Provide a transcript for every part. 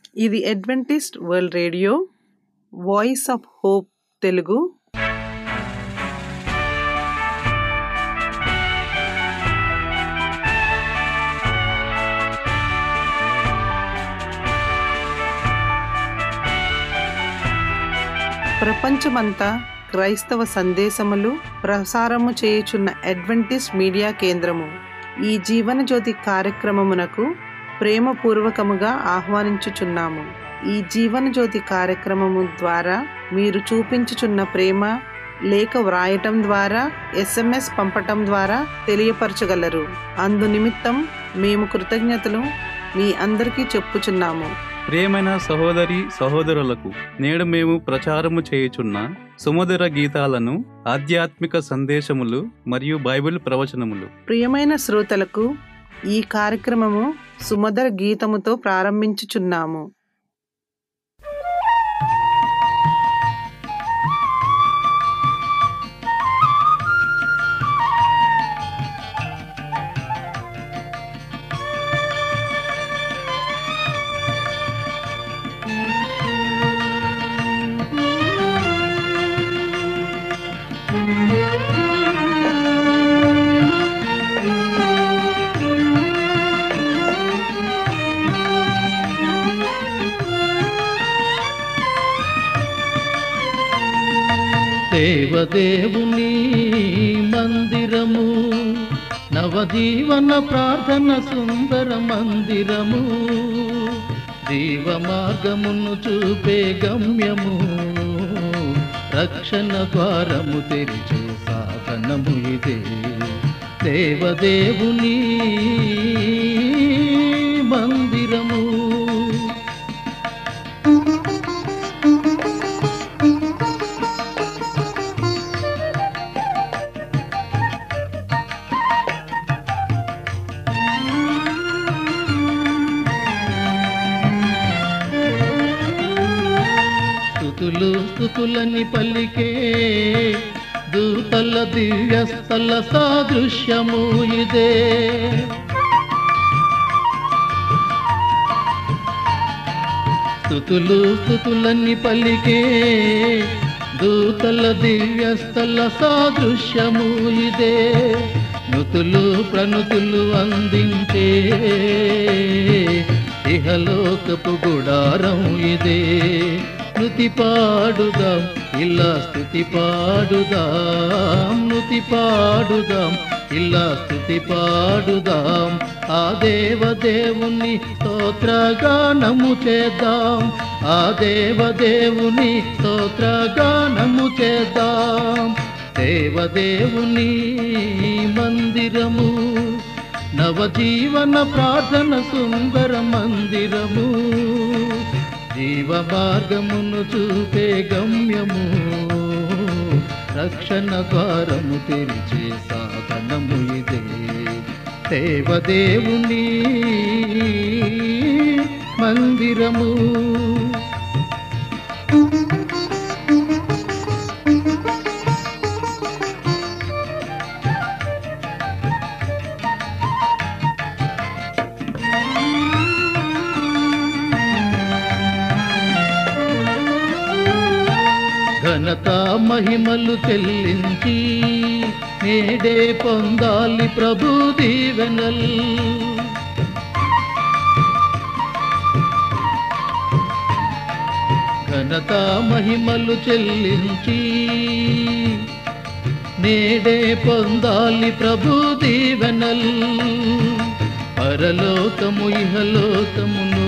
ఇది Adventist world radio voice of hope Telugu. ప్రపంచమంతా క్రైస్తవ సందేశములు ప్రసారము చేయుచున్న అడ్వెంటిస్ట్ మీడియా కేంద్రము ఈ జీవనజ్యోతి కార్యక్రమమునకు ప్రేమపూర్వకముగా ఆహ్వానించుచున్నాము. ఈ జీవనజ్యోతి కార్యక్రమము ద్వారా మీరు చూపించుచున్న ప్రేమ లేఖ వ్రాయటం ద్వారా, SMS పంపటం ద్వారా తెలియపరచగలరు. అందు నిమిత్తం మేము కృతజ్ఞతలు మీ అందరికీ చెప్పుచున్నాము. ప్రియమైన సహోదరి సహోదరులకు, నేడు మేము ప్రచారము చేయుచున్న సుమధుర గీతాలను, ఆధ్యాత్మిక సందేశములు మరియు బైబిల్ ప్రవచనములు. ప్రియమైన శ్రోతలకు ఈ కార్యక్రమము సుమధుర గీతముతో ప్రారంభించుచున్నాము. దేవదేవుని మందిరము, నవజీవన ప్రార్థన సుందర మందిరము, జీవ మార్గమును చూపే గమ్యము, రక్షణ ద్వారము తెరిచే సాధనము ఇదే. దేవదేవుని మందిరము. స్తుతులని పలికే దూతల దివ్యస్థల సాదృశ్యము ఇదే. స్తుతులని పలికే దూతల దివ్యస్థల సాదృశ్యము ఇదే. నుతులు ప్రణుతులు అందించే ఇహలోకపు గుడారం ఇదే. స్తుతి పాడుదాం, ఇలా స్తుతి పాడుదాం, నుతి పాడుదాం, ఇలా స్తుతి పాడుదాం. ఆ దేవదేవుని స్తోత్రగానము చేద్దాం, ఆ దేవదేవుని స్తోత్రగానము చేద్దాం. దేవదేవుని మందిరము, నవజీవన ప్రార్థన సుందర మందిరము, జీవ మార్గమును చూపే గమ్యము, రక్షణ ద్వారము తెరిచే సాధనము ఇదే. దేవదేవుని మందిరము. ఘనత మహిమలు చెల్లించి నేడే పొందాలి ప్రభు దీవెనల్. ఘనత మహిమలు చెల్లించి నేడే పొందాలి ప్రభు దీవెనల్. పరలోకము ఇహలోకమును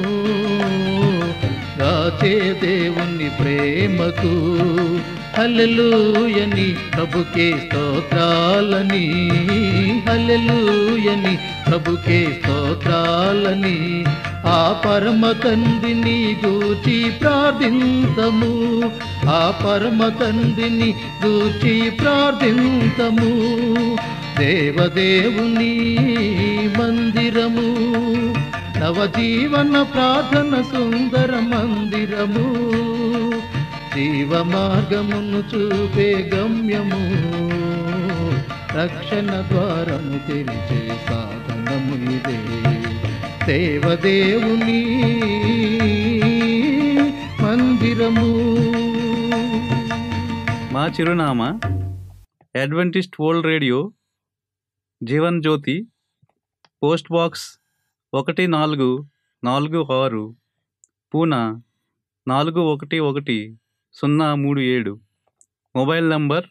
దాచే దేవుని ప్రేమకు హల్లెలూయని ప్రభుకే స్తోత్రాలని, హల్లెలూయని ప్రభుకే స్తోత్రాలని. ఆ పరమ తండ్రిని గూర్చి ప్రార్థింతము, ఆ పరమ తండ్రిని గూర్చి ప్రార్థింతము. దేవదేవుని మందిరము, నవజీవన ప్రార్థన సుందర మందిరము, జీవ మార్గమును చూపే గమ్యము, రక్షణ ద్వారము తెరిచే సాధనము ఇదే. దేవదేవుని మందిరము. మా చిరునామా Adventist world radio, Jeevan Jyoti, post box 1446, Poona 411037. Mobile number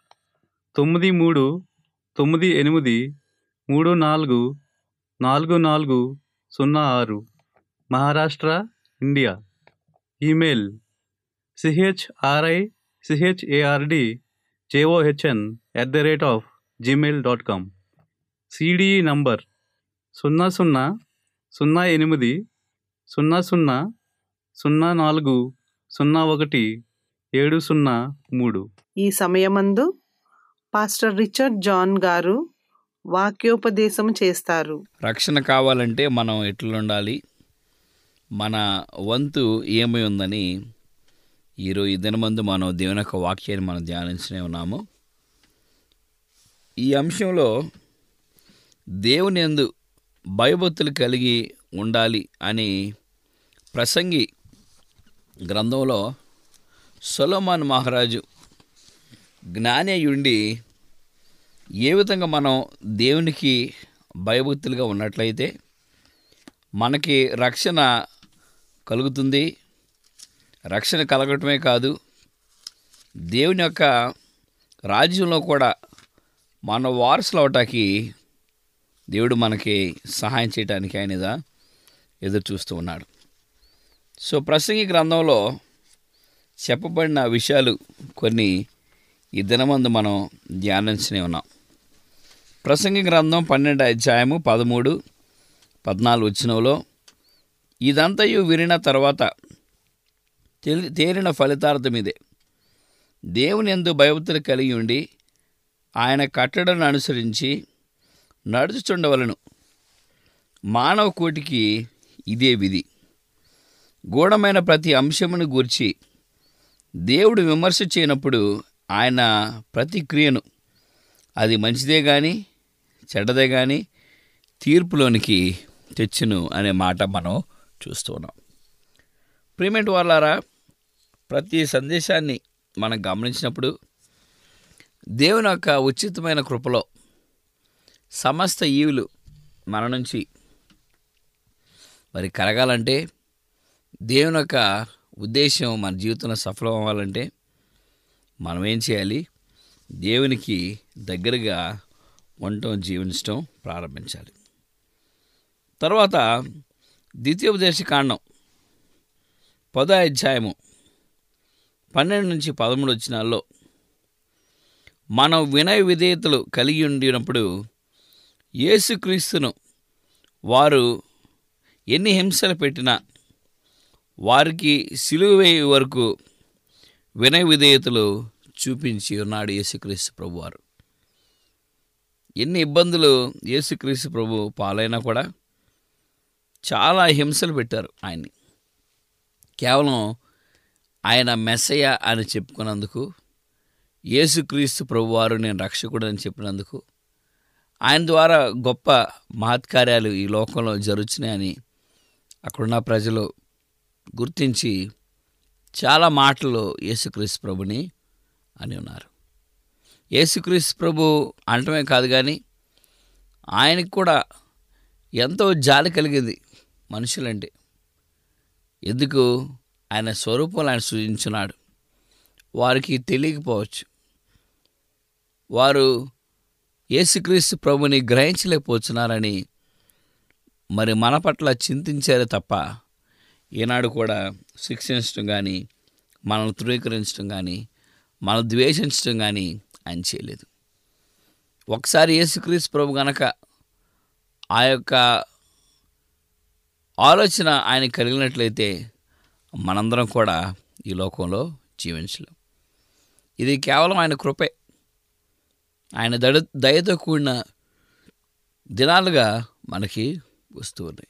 9398344406, Maharashtra, India. Email chhardzjohn@gmail.com. CDE number 00080040017003. ఈ సమయమందు పాస్టర్ రిచర్డ్ జాన్ గారు వాక్యోపదేశం చేస్తారు. రక్షణ కావాలంటే మనం ఎట్లుండాలి, మన వంతు ఏమై ఉందని ఈ దినమందు మనం దేవుని యొక్క వాక్యాన్ని మనం ధ్యానించనే ఉన్నాము. ఈ అంశంలో దేవుని యందు భయభక్తులు కలిగి ఉండాలి అని ప్రసంగి గ్రంథంలో సొలొమోను మహారాజు జ్ఞాని అయ్యుండి ఏ విధంగా మనం దేవునికి భయభక్తులుగా ఉన్నట్లయితే మనకి రక్షణ కలుగుతుంది. రక్షణ కలగటమే కాదు, దేవుని యొక్క రాజ్యంలో కూడా మన వారసులు అవటానికి దేవుడు మనకి సహాయం చేయడానికి ఆయన ఎదురు చూస్తూ ఉన్నాడు. సో ప్రసంగి గ్రంథంలో చెప్పబడిన విషయాలు కొన్ని ఈ దినమందు మనం ధ్యానించనే ఉన్నాం. ప్రసంగి గ్రంథం 12వ అధ్యాయము 13-14 వచనంలో, ఇదంతయు వినిన తర్వాత తేలిన ఫలితార్థం ఇదే: దేవుని యందు భయభక్తులు కలిగి ఉండి ఆయన కట్టడను అనుసరించి నడుచుచుండవలను. మానవ కోటికి ఇదే విధి. గూఢమైన ప్రతి అంశమును గూర్చి దేవుడు విమర్శ చేయనప్పుడు ఆయన ప్రతి క్రియను, అది మంచిదే కానీ చెడ్డదే కానీ, తీర్పులోనికి తెచ్చును అనే మాట మనం చూస్తూ ఉన్నాం. ప్రియమైన వారలారా, ప్రతి సందేశాన్ని మనం గమనించినప్పుడు దేవుని యొక్క ఉచితమైన కృపలో సమస్త ఈవులు మన నుంచి మరి కలగాలంటే, దేవుని యొక్క ఉద్దేశం మన జీవితంలో సఫలం అవ్వాలంటే మనం ఏం చేయాలి? దేవునికి దగ్గరగా ఉండటం, జీవించటం ప్రారంభించాలి. తర్వాత ద్వితీయోపదేశకాండం 10వ అధ్యాయము 12-13 వచనాల్లో మనం వినయ విధేయతలు కలిగి ఉండినప్పుడు యేసుక్రీస్తును వారు ఎన్ని హింసలు పెట్టినా వారికి సిలువ వేయు వరకు వినయ విధేయతలు చూపించి ఉన్నాడు యేసుక్రీస్తు ప్రభువారు. ఎన్ని ఇబ్బందులు యేసుక్రీస్తు ప్రభు పాలైనా కూడా చాలా హింసలు పెట్టారు ఆయన్ని. కేవలం ఆయన మెస్సయ్య అని చెప్పుకున్నందుకు, యేసుక్రీస్తు ప్రభువారు నేను రక్షకుడు అని చెప్పినందుకు, ఆయన ద్వారా గొప్ప మహత్కార్యాలు ఈ లోకంలో జరుగుతున్నాయని అక్కడున్న ప్రజలు గుర్తించి చాలా మాటలు యేసుక్రీస్తు ప్రభుని అని ఉన్నారు. యేసుక్రీస్తు ప్రభు అనటమే కాదు కానీ ఆయనకు కూడా ఎంతో జాలి కలిగింది మనుషులంటే. ఎందుకు? ఆయన స్వరూపంలో ఆయన సృజించున్నాడు. వారికి తెలియకపోవచ్చు, వారు యేసుక్రీస్తు ప్రభుని గ్రహించలేకపోతున్నారని మరి మన పట్ల చింతించారే తప్ప ఈనాడు కూడా శిక్షించడం కానీ, మనల్ని ధృవీకరించడం కానీ, మనం ద్వేషించడం కానీ ఆయన చేయలేదు. ఒకసారి యేసుక్రీస్తు ప్రభు గనక ఆ యొక్క ఆలోచన ఆయన కలిగినట్లయితే మనందరం కూడా ఈ లోకంలో జీవించలేం. ఇది కేవలం ఆయన కృపే. ఆయన దయతో కూడిన దినాలుగా మనకి వస్తూ ఉన్నాయి.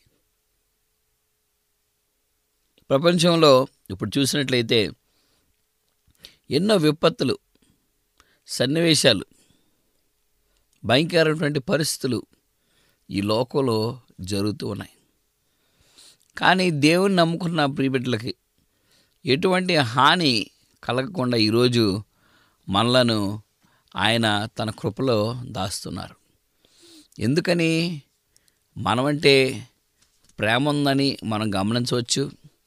ప్రపంచంలో ఇప్పుడు చూసినట్లయితే ఎన్నో విపత్తులు, సన్నివేశాలు, భయంకరమైనటువంటి పరిస్థితులు ఈ లోకంలో జరుగుతూ ఉన్నాయి. కానీ దేవుని నమ్ముకున్న ప్రియబిడ్డలకి ఎటువంటి హాని కలగకుండా ఈరోజు మనలను ఆయన తన కృపలో దాస్తున్నారు. ఎందుకని? మనమంటే ప్రేమ ఉందని మనం గమనించవచ్చు.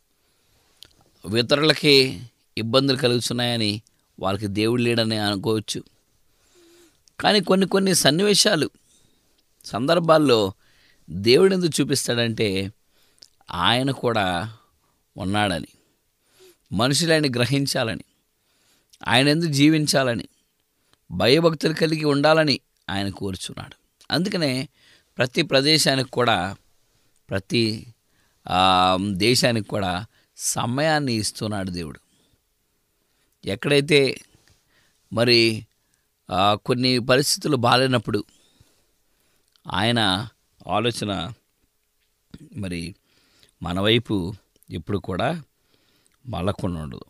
ఇతరులకి ఇబ్బందులు కలుగుతున్నాయని వాళ్ళకి దేవుడు లేడని అనుకోవచ్చు. కానీ కొన్ని సన్నివేశాలు, సందర్భాల్లో దేవుడు ఎందుకు చూపిస్తాడంటే ఆయన కూడా ఉన్నాడని, మనుషులని గ్రహించాలని, ఆయన ఎందుకు జీవించాలని, భయభక్తులు కలిగి ఉండాలని ఆయన కోరుచున్నాడు. అందుకనే ప్రతి ప్రదేశానికి కూడా, ప్రతి దేశానికి కూడా సమయాన్ని ఇస్తున్నాడు దేవుడు. ఎక్కడైతే మరి కొన్ని పరిస్థితులు బాలేనప్పుడు ఆయన ఆలోచన మరి మన వైపు ఎప్పుడు కూడా మళ్ళకుండా ఉండదు.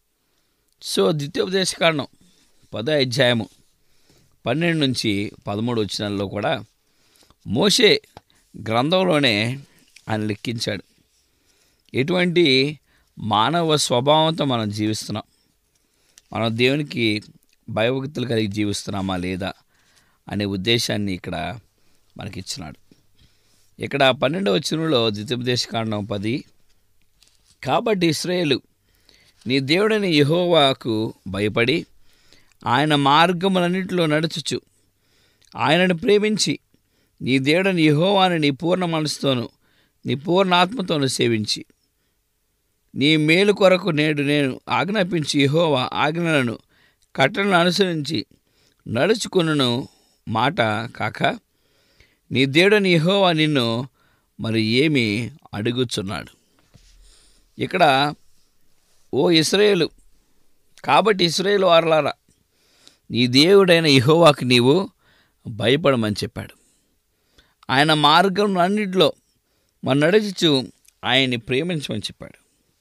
సో ద్వితీయోపదేశకాండం 10వ అధ్యాయము 12 నుంచి 13 వచనాల్లో కూడా మోషే గ్రంథంలోనే ఆయన లెక్కించాడు. ఎటువంటి మానవ స్వభావంతో మనం జీవిస్తున్నాం, మనం దేవునికి భయభక్తులు కలిగి జీవిస్తున్నామా లేదా అనే ఉద్దేశాన్ని ఇక్కడ మనకిచ్చినాడు. ఇక్కడ 12వ వచనంలో ద్వితీయోపదేశకాండం 10, కాబట్టి ఇశ్రాయేలు నీ దేవుడైన యెహోవాకు భయపడి ఆయన మార్గములన్నిటిలో నడుచుచు ఆయనను ప్రేమించి నీ దేవుడైన యెహోవాను నీ పూర్ణ మనసుతోను నీ పూర్ణ ఆత్మతోను సేవించి నీ మేలు కొరకు నేడు నేను ఆజ్ఞాపించి యెహోవా ఆజ్ఞలను కట్టలను అనుసరించి నడుచుకును మాట కాక నీ దేవుడైన యెహోవా నిన్ను మరి ఏమి అడుగుచున్నాడు. ఇక్కడ ఓ ఇశ్రాయేలు, కాబట్టి ఇశ్రాయేలు వారలారా నీ దేవుడైన యెహోవాకు నీవు భయపడమని చెప్పాడు. ఆయన మార్గం అన్నింటిలో మనం నడుచుచు ఆయన్ని ప్రేమించమని చెప్పాడు.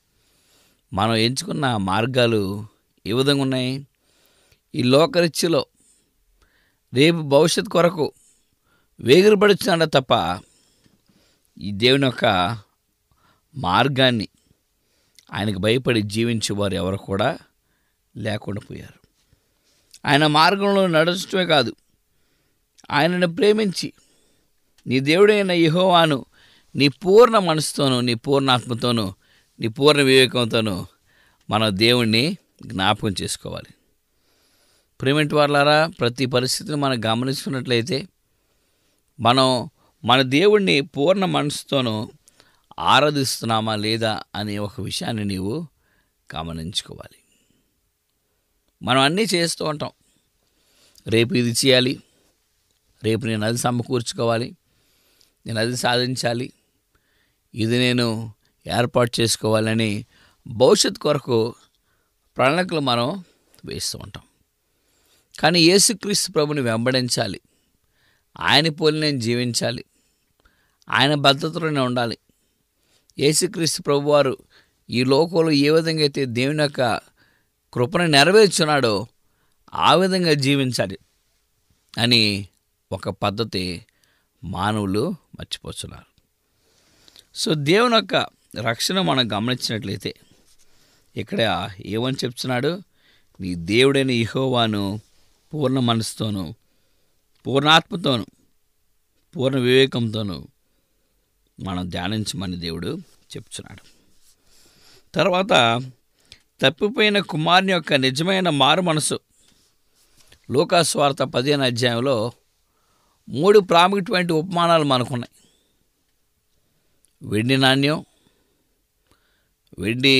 మనం ఎంచుకున్న మార్గాలు ఏ విధంగా ఉన్నాయి? ఈ లోకరిత్యలో రేపు భవిష్యత్తు కొరకు వేగిరపడుచున్నాడు తప్ప ఈ దేవుని యొక్క మార్గాన్ని ఆయనకు భయపడి జీవించేవారు ఎవరు కూడా లేకుండా పోయారు. ఆయన మార్గంలో నడచడమే కాదు, ఆయనను ప్రేమించి నీ దేవుడైన యెహోవాను నీ పూర్ణ మనసుతోనూ నీ పూర్ణాత్మతోనూ నీ పూర్ణ వివేకంతోనూ మన దేవుణ్ణి జ్ఞాపకం చేసుకోవాలి. ప్రేమటి వారలారా, ప్రతి పరిస్థితిని మనం గమనించుకున్నట్లయితే మనం మన దేవుణ్ణి పూర్ణ మనసుతోనూ ఆరాధిస్తున్నామా లేదా అనే ఒక విషయాన్ని నీవు గమనించుకోవాలి. మనం అన్నీ చేస్తూ ఉంటాం. రేపు ఇది చేయాలి, రేపు నేను అది సమకూర్చుకోవాలి, నేను అది సాధించాలి, ఇది నేను ఏర్పాటు చేసుకోవాలని భవిష్యత్తు కొరకు ప్రణాళికలు మనం వేస్తూ ఉంటాం. కానీ యేసుక్రీస్తు ప్రభుని వెంబడించాలి, ఆయన పోలి నేను జీవించాలి, ఆయన భద్రతలోనే ఉండాలి. యేసుక్రీస్తు ప్రభువారు ఈ లోకంలో ఏ విధంగా అయితే దేవుని యొక్క కృపను నెరవేర్చున్నాడో ఆ విధంగా జీవించాలి అని ఒక పద్ధతి మానవులు మర్చిపోతున్నారు. సో దేవుని యొక్క రక్షణ మనం గమనించినట్లయితే ఇక్కడ ఏమని చెప్తున్నాడు? నీ దేవుడైన యెహోవాను పూర్ణ మనసుతోనూ పూర్ణాత్మతోనూ పూర్ణ వివేకంతోనూ మనం ధ్యానించమని దేవుడు చెప్తున్నాడు. తర్వాత తప్పిపోయిన కుమారుని యొక్క నిజమైన మారు మనసు లూకాసు వార్త 15వ అధ్యాయంలో 3 ప్రాముఖ్యమైన ఉపమానాలు మనకున్నాయి. వెండి నాణ్యం, వెండి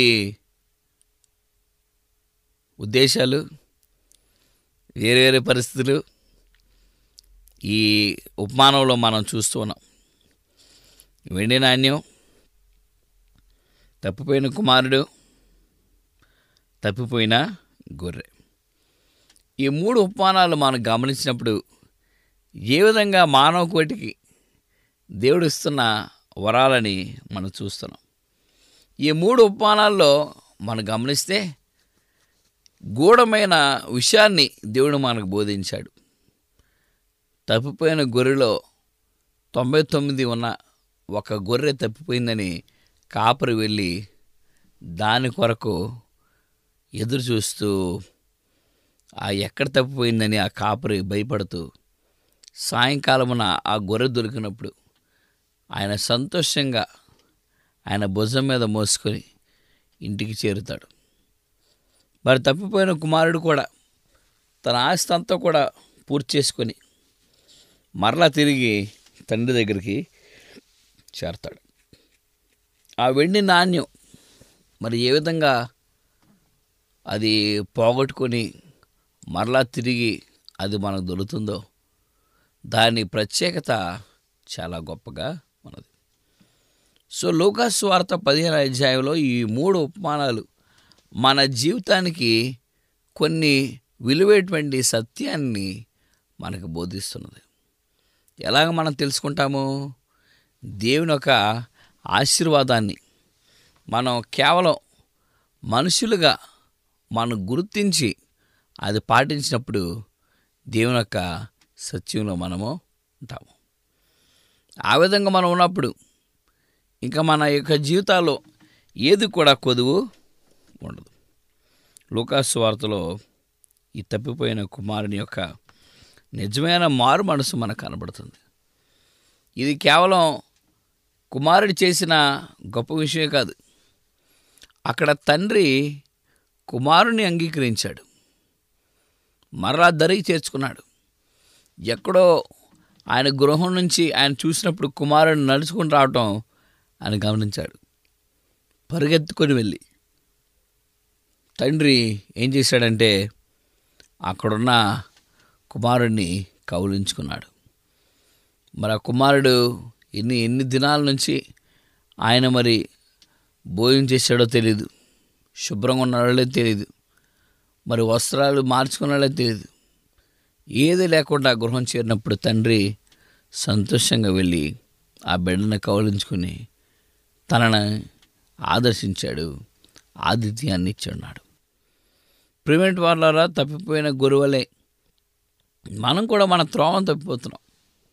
ఉద్దేశాలు, వేరే వేరే పరిస్థితులు ఈ ఉపమానంలో మనం చూస్తూ ఉన్నాం. వెండి నాణ్యం, తప్పిపోయిన కుమారుడు, తప్పిపోయిన గొర్రె. ఈ 3 ఉపమానాలు మనం గమనించినప్పుడు ఏ విధంగా మానవ కోటికి దేవుడు ఇస్తున్న వరాలని మనం చూస్తున్నాం. ఈ 3 ఉపమానాల్లో మనం గమనిస్తే గూఢమైన విషయాన్ని దేవుడు మనకు బోధించాడు. తప్పిపోయిన గొర్రెలో 99 ఉన్న ఒక గొర్రె తప్పిపోయిందని కాపరి వెళ్ళి దాని కొరకు ఎదురు చూస్తూ ఎక్కడ తప్పిపోయిందని ఆ కాపరి భయపడుతూ సాయంకాలమున ఆ గొర్రె దొరికినప్పుడు ఆయన సంతోషంగా ఆయన భుజం మీద మోసుకొని ఇంటికి చేరుతాడు. మరి తప్పిపోయిన కుమారుడు కూడా తన ఆస్తి అంతా కూడా పూర్తి చేసుకొని మరలా తిరిగి తండ్రి దగ్గరికి చేరతాడు. ఆ వెండి నాణ్యం మరి ఏ విధంగా అది పోగొట్టుకొని మరలా తిరిగి అది మనకు దొరుకుతుందో దాని ప్రత్యేకత చాలా గొప్పగా ఉన్నది. సో లూకాసు సువార్త 15వ అధ్యాయంలో ఈ 3 ఉపమానాలు మన జీవితానికి కొన్ని విలువైనటువంటి సత్యాన్ని మనకు బోధిస్తున్నది. ఎలాగ మనం తెలుసుకుంటాము? దేవుని యొక్క ఆశీర్వాదాన్ని మనం కేవలం మనుషులుగా మనం గుర్తించి అది పాటించినప్పుడు దేవుని యొక్క సత్యంలో మనము ఉంటాము. ఆ విధంగా మనం ఉన్నప్పుడు ఇంకా మన యొక్క జీవితాల్లో ఏది కూడా కొదువు ఉండదు. లూకాసు సువార్తలో ఈ తప్పిపోయిన కుమారుని యొక్క నిజమైన మారు మనసు మనకు కనబడుతుంది. ఇది కేవలం కుమారుడు చేసిన గొప్ప విషయమే కాదు. అక్కడ తండ్రి కుమారుని అంగీకరించాడు, మరలా దరికి చేర్చుకున్నాడు. ఎక్కడో ఆయన గృహం నుంచి ఆయన చూసినప్పుడు కుమారుడు నడుచుకుని రావటం ఆయన గమనించాడు. పరిగెత్తుకొని వెళ్ళి తండ్రి ఏం చేశాడంటే అక్కడున్న కుమారుడిని కౌలించుకున్నాడు. మరి ఆ కుమారుడు ఎన్ని దినాల నుంచి ఆయన మరి భోజనం చేశాడో తెలియదు, శుభ్రంగా ఉన్నాడో తెలియదు, మరి వస్త్రాలు మార్చుకున్నాడో తెలియదు. ఏది లేకుండా గృహం చేరినప్పుడు తండ్రి సంతోషంగా వెళ్ళి ఆ బిడ్డను కౌలించుకుని తనను ఆదర్శించాడు, ఆతిథ్యాన్ని ఇచ్చాడు. ప్రివెంట్ వాళ్ళారా, తప్పిపోయిన గొర్రెలే మనం కూడా మన త్రోవను తప్పిపోతున్నాం.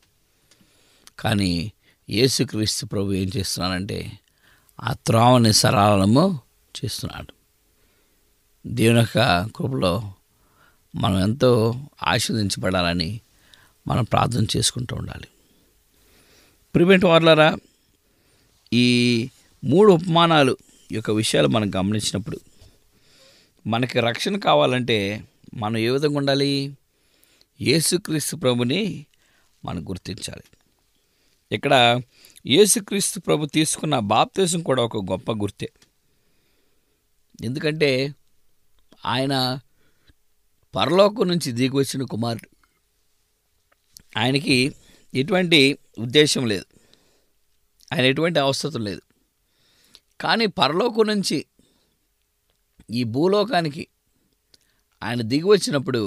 కానీ యేసుక్రీస్తు ప్రభు ఏం చేస్తున్నాడంటే ఆ త్రోవని సరళము చేస్తున్నాడు. దేవుని యొక్క కృపలో మనం ఎంతో ఆశీర్వదించబడాలని మనం ప్రార్థన చేసుకుంటూ ఉండాలి. ప్రివెంట్ వాళ్ళారా, ఈ 3 ఉపమానాలు యొక్క విషయాలు మనం గమనించినప్పుడు మనకి రక్షణ కావాలంటే మనం ఏ విధంగా ఉండాలి? యేసుక్రీస్తు ప్రభుని మనం గుర్తించాలి. ఇక్కడ యేసుక్రీస్తు ప్రభు తీసుకున్న బాప్తిజం కూడా ఒక గొప్ప గుర్తే. ఎందుకంటే ఆయన పరలోకం నుంచి దిగి వచ్చిన కుమారుడు. ఆయనకి ఎటువంటి ఉద్దేశం లేదు, ఆయన ఎటువంటి అవసరం లేదు. కానీ పరలోకం నుంచి ఈ భూలోకానికి ఆయన దిగి వచ్చినప్పుడు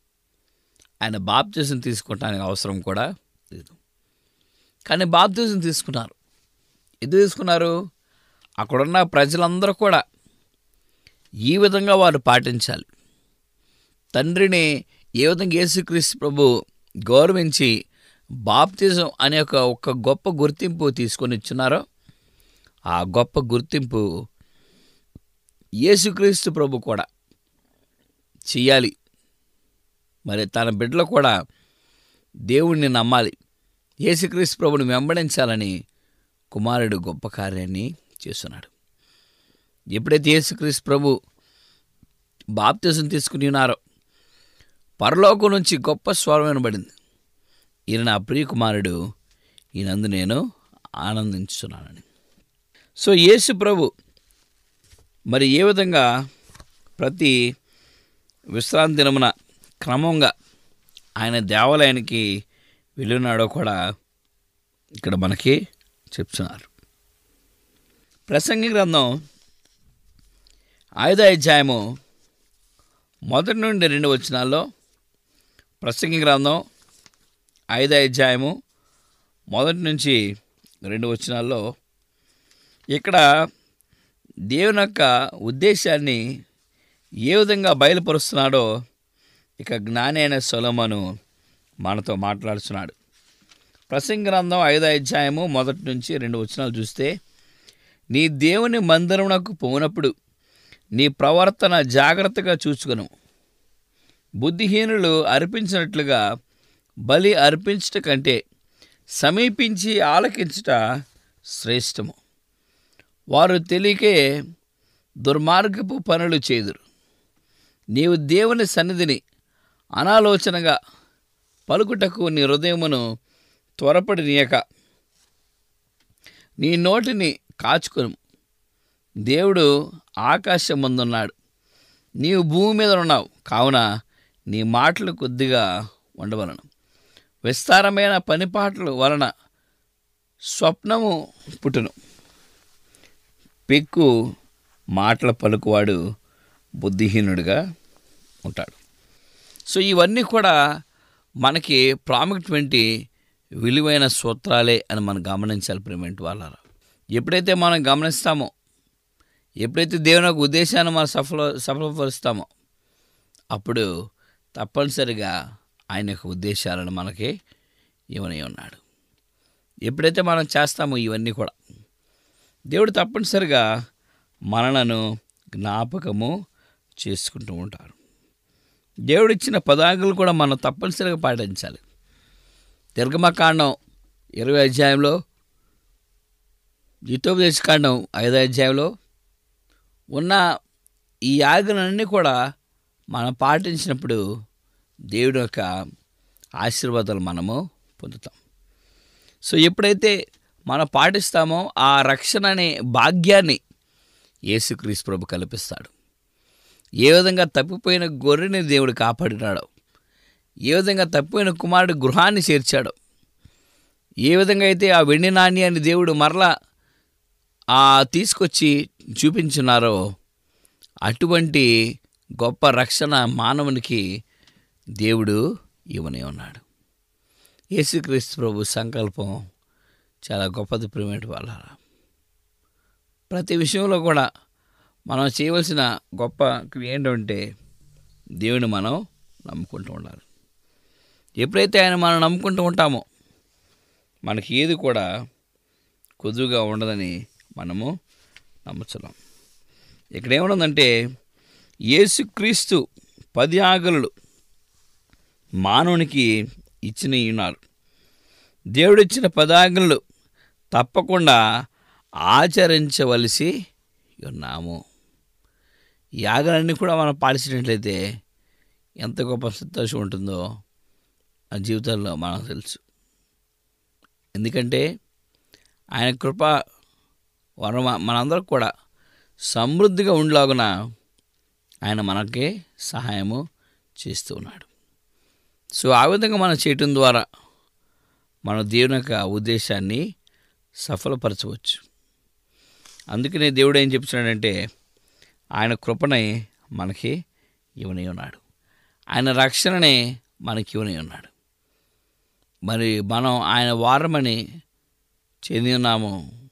ఆయన బాప్తిజం తీసుకోవటానికి అవసరం కూడా లేదు. కానీ బాప్తిజం తీసుకున్నారు. ఎందుకు తీసుకున్నారు? అక్కడున్న ప్రజలందరూ కూడా ఈ విధంగా వారు పాటించాలి. తండ్రిని ఏ విధంగా యేసుక్రీస్తు ప్రభు గౌరవించి బాప్తిజం అనే ఒక గొప్ప గుర్తింపు తీసుకొని ఇచ్చున్నారో ఆ గొప్ప గుర్తింపు యేసుక్రీస్తు ప్రభు కూడా చెయ్యాలి. మరి తన బిడ్డలు కూడా దేవుణ్ణి నమ్మాలి, యేసుక్రీస్తు ప్రభుని వెంబడించాలని కుమారుడు గొప్ప కార్యాన్ని చేస్తున్నాడు. ఎప్పుడైతే యేసుక్రీస్తు ప్రభు బాప్తిజం తీసుకుని ఉన్నారో పరలోకం నుంచి గొప్ప స్వరం వినబడింది, ఈయన నా ప్రియ కుమారుడు, ఈయనందు నేను ఆనందించుతున్నానని. సో యేసు ప్రభు మరి ఏ విధంగా ప్రతి విశ్రాంతి దినమున క్రమంగా ఆయన దేవాలయానికి వెళ్ళినాడో కూడా ఇక్కడ మనకి చెప్తున్నారు. ప్రసంగి గ్రంథం 5వ అధ్యాయము 1 నుండి 2 వచనాల్లో, ప్రసంగి గ్రంథం 5వ అధ్యాయము 1 నుంచి 2 వచనాల్లో ఇక్కడ దేవుని యొక్క ఉద్దేశాన్ని ఏ విధంగా బయలుపరుస్తున్నాడో ఇక జ్ఞాని అయిన సొలొమోను మనతో మాట్లాడుతున్నాడు. ప్రసంగి గ్రంథం 5వ అధ్యాయము 1 నుంచి 2 వచనాలు చూస్తే, నీ దేవుని మందిరమునకు పోనప్పుడు నీ ప్రవర్తన జాగ్రత్తగా చూసుకును. బుద్ధిహీనులు అర్పించినట్లుగా బలి అర్పించుట కంటే సమీపించి ఆలకించుట శ్రేష్టము. వారు తెలియకే దుర్మార్గపు పనులు చేదురు. నీవు దేవుని సన్నిధిని అనాలోచనగా పలుకుటకు నీ హృదయమును త్వరపడి నీయక నీ నోటిని కాచుకొను. దేవుడు ఆకాశం ముందున్నాడు, నీవు భూమి మీద ఉన్నావు, కావున నీ మాటలు కొద్దిగా ఉండవలను. విస్తారమైన పనిపాట్ల వలన స్వప్నము పుట్టును. పెక్కు మాటల పలుకువాడు బుద్ధిహీనుడిగా ఉంటాడు. సో ఇవన్నీ కూడా మనకి ప్రాముఖ్యమైన విలువైన సూత్రాలే అని మనం గమనించాలి. ప్రియమైన వాళ్ళారా, ఎప్పుడైతే మనం గమనిస్తామో, ఎప్పుడైతే దేవుని యొక్క ఉద్దేశాన్ని మనం సఫలపరుస్తామో, అప్పుడు తప్పనిసరిగా ఆయన యొక్క ఉద్దేశాలను మనకి ఇవని ఉన్నాడు. ఎప్పుడైతే మనం చేస్తామో ఇవన్నీ కూడా దేవుడు తప్పనిసరిగా మనలను జ్ఞాపకము చేసుకుంటూ ఉంటారు. దేవుడిచ్చిన పదార్థాలు కూడా మనం తప్పనిసరిగా పాటించాలి. నిర్గమకాండం 20 అధ్యాయంలో, ద్వితోపదేశకాండం 5 అధ్యాయంలో ఉన్న ఈ ఆజ్ఞలన్నీ కూడా మనం పాటించినప్పుడు దేవుడి యొక్క ఆశీర్వాదాలు మనము పొందుతాం. సో ఎప్పుడైతే మనం పాటిస్తామో ఆ రక్షణ అనే భాగ్యాన్ని యేసుక్రీస్తు ప్రభు కల్పిస్తాడు. ఏ విధంగా తప్పిపోయిన గొర్రెని దేవుడు కాపాడినాడో, ఏ విధంగా తప్పిపోయిన కుమారుడు గృహాన్ని చేర్చాడో, ఏ విధంగా అయితే ఆ వెండి నాణ్యాన్ని దేవుడు మరలా తీసుకొచ్చి చూపించున్నారో, అటువంటి గొప్ప రక్షణ మానవునికి దేవుడు ఇవ్వనే ఉన్నాడు. యేసుక్రీస్తు ప్రభు సంకల్పం చాలా గొప్పది. ప్రియమైన వాళ్ళారా, ప్రతి విషయంలో కూడా మనం చేయవలసిన గొప్ప ఏంటంటే దేవుని మనం నమ్ముకుంటూ ఉండాలి. ఎప్పుడైతే ఆయన మనం నమ్ముకుంటూ ఉంటామో మనకి ఏది కూడా కొద్దుగా ఉండదని మనము నమ్ముతున్నాం. ఇక్కడ ఏమన్నదంటే యేసుక్రీస్తు 10 ఆజ్ఞలు మానవునికి ఇచ్చిన ఉన్నారు. దేవుడిచ్చిన 10 ఆజ్ఞలు తప్పకుండా ఆచరించవలసి ఉన్నాము. ఈ ఆజ్ఞలన్నీ కూడా మనం పాటించినట్లయితే ఎంత గొప్ప సంతోషం ఉంటుందో ఆ జీవితంలో మనకు తెలుసు. ఎందుకంటే ఆయన కృప వరం మనందరూ కూడా సమృద్ధిగా ఉండలాగున ఆయన మనకి సహాయము చేస్తూ ఉన్నాడు. సో ఆ విధంగా మనం చేయటం ద్వారా మన దేవుని యొక్క ఉద్దేశాన్ని సఫలపరచవచ్చు. అందుకనే దేవుడు ఏం చెప్తున్నాడంటే ఆయన కృపనే మనకి ఇవ్వని ఉన్నాడు, ఆయన రక్షణనే మనకి ఇవ్వని ఉన్నాడు. మరి మనం ఆయన వారమని చెంది ఉన్నాము.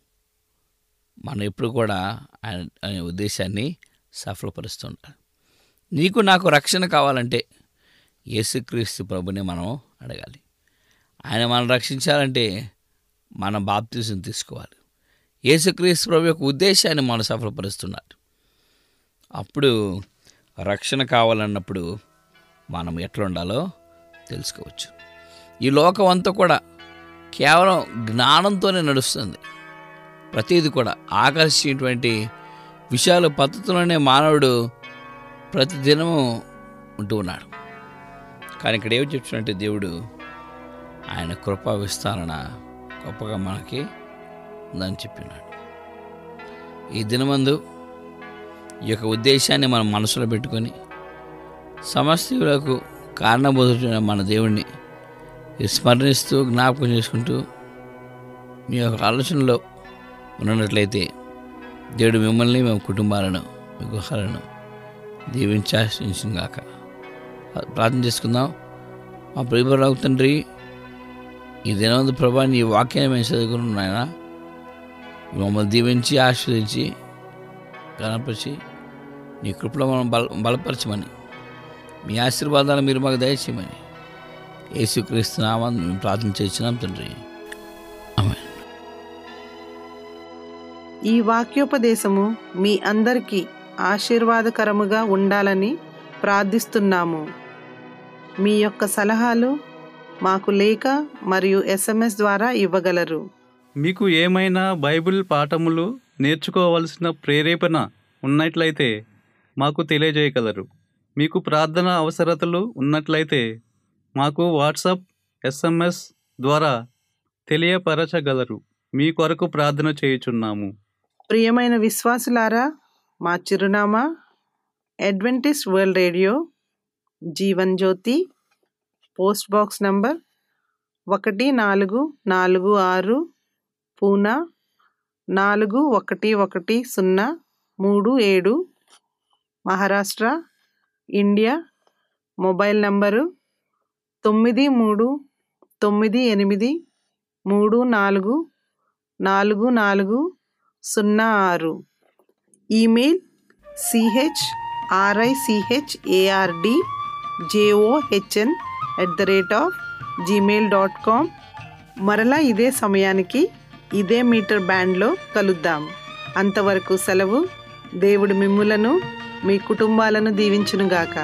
మనం ఎప్పుడు కూడా ఆయన ఉద్దేశాన్ని సఫలపరుస్తుంటారు. నీకు నాకు రక్షణ కావాలంటే యేసుక్రీస్తు ప్రభుని మనం అడగాలి. ఆయన మనం రక్షించాలంటే మన బాప్తిజం తీసుకోవాలి. యేసుక్రీస్తు ప్రభు యొక్క ఉద్దేశాన్ని మనం సఫలపరుస్తున్నాడు. అప్పుడు రక్షణ కావాలన్నప్పుడు మనం ఎట్లా ఉండాలో తెలుసుకోవచ్చు. ఈ లోకం అంతా కూడా కేవలం జ్ఞానంతోనే నడుస్తుంది. ప్రతిదీ కూడా ఆకర్షించేటువంటి విషయాలు పద్ధతుల్లోనే మానవుడు ప్రతిదినము ఉంటూ ఉన్నాడు. కానీ ఇక్కడ ఏమి చెప్తున్నట్టే దేవుడు ఆయన కృపా విస్తరణ గొప్పగా మనకి ఉందని చెప్పినాడు. ఈ దినమందు ఈ యొక్క ఉద్దేశాన్ని మనం మనసులో పెట్టుకొని సమస్యలకు కారణబోతున్న మన దేవుణ్ణి స్మరణిస్తూ జ్ఞాపకం చేసుకుంటూ మీ యొక్క ఆలోచనలో ఉన్నట్లయితే దేవుడు మిమ్మల్ని, మేము కుటుంబాలను, మీ గృహాలను దీవించి ఆశీర్వదించుగాక. ప్రార్థన చేసుకుందాం. మా ప్రియపరలోక తండ్రి, ఈ దినవంతు ప్రభా నీ వాక్యాన్ని మేము చదువుకున్నాం నాయన. మమ్మల్ని దీవించి ఆశీర్వదించి గణపరిచి నీ కృపలో మనం బలపరచమని, మీ ఆశీర్వాదాలు మీరు మాకు దయచేయమని యేసుక్రీస్తు నామమున మేము ప్రార్థన చేస్తున్నాం తండ్రి. ఆమేన్. ఈ వాక్యోపదేశము మీ అందరికీ ఆశీర్వాదకరముగా ఉండాలని ప్రార్థిస్తున్నాము. మీ యొక్క సలహాలు మాకు లేఖ మరియు SMS ద్వారా ఇవ్వగలరు. మీకు ఏమైనా బైబిల్ పాఠములు నేర్చుకోవలసిన ప్రేరేపణ ఉన్నట్లయితే మాకు తెలియజేయగలరు. మీకు ప్రార్థన అవసరతలు ఉన్నట్లయితే మాకు వాట్సాప్, SMS ద్వారా తెలియపరచగలరు. మీ కొరకు ప్రార్థన చేయుచున్నాము. ప్రియమైన విశ్వాసులారా, మా చిరునామా Adventist world radio, Jeevan Jyoti, post box number 1446, Poona 411037, Maharashtra, India. Mobile number 9338344406. Email CHRICHARDJOHN@gmail.com. మరలా ఇదే సమయానికి ఇదే మీటర్ బ్యాండ్లో కలుద్దాం. అంతవరకు సెలవు. దేవుడు మిమ్ములను మీ కుటుంబాలను దీవించునుగాక.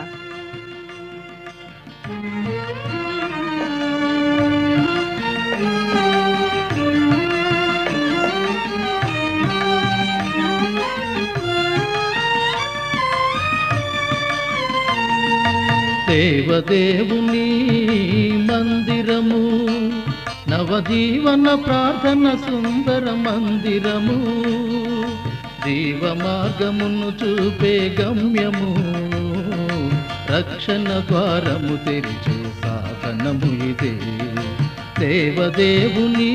దేవదేవుని మందిరము, నవజీవన ప్రార్థన సుందర మందిరము, జీవ మార్గమును చూపే గమ్యము, రక్షణ ద్వారము తెరిచే సాధనము ఇదే. దేవదేవుని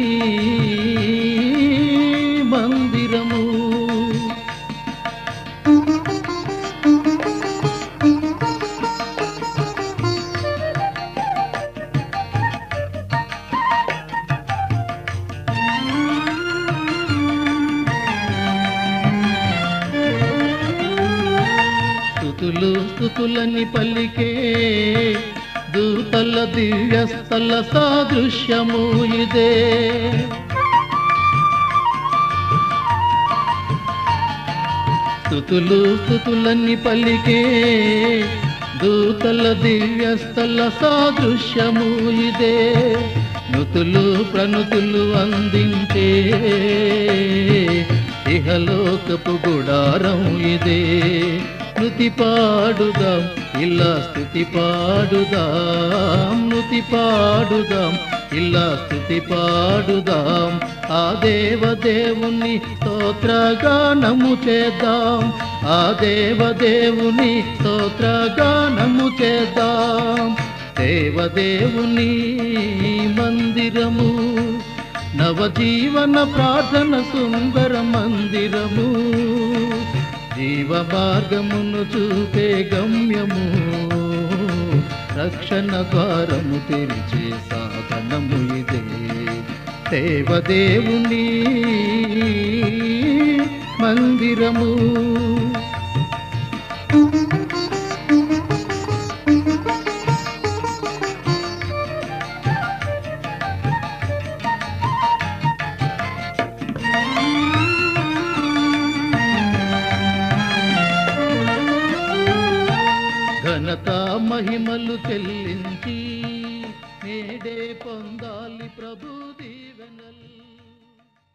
మందిరము. స్తుతులని పలికే దూతల దివ్యస్థల సాదృశ్యము ఇదే. స్తుతులని పలికే దూతల దివ్యస్థల సాదృశ్యము ఇదే. నుతులు ప్రణుతులు అందించే ఇహలోకపు గుడారం ఇదే. స్తుతి పాడుదాం, ఇలా స్తుతి పాడుదాం, నుతి పాడుదాం, ఇలా స్తుతి పాడుదాం. ఆ దేవదేవుని స్తోత్రగానము చేద్దాం, ఆ దేవదేవుని స్తోత్రగానము చేద్దాం. దేవదేవుని మందిరము, నవజీవన ప్రార్థన సుందర మందిరము, జీవ మార్గమును చూపే గమ్యము, రక్షణ ద్వారము తెరిచే సాధనము ఇదే. దేవదేవుని మందిరము. ఘనత మహిమలు చెల్లించి నేడే పొందా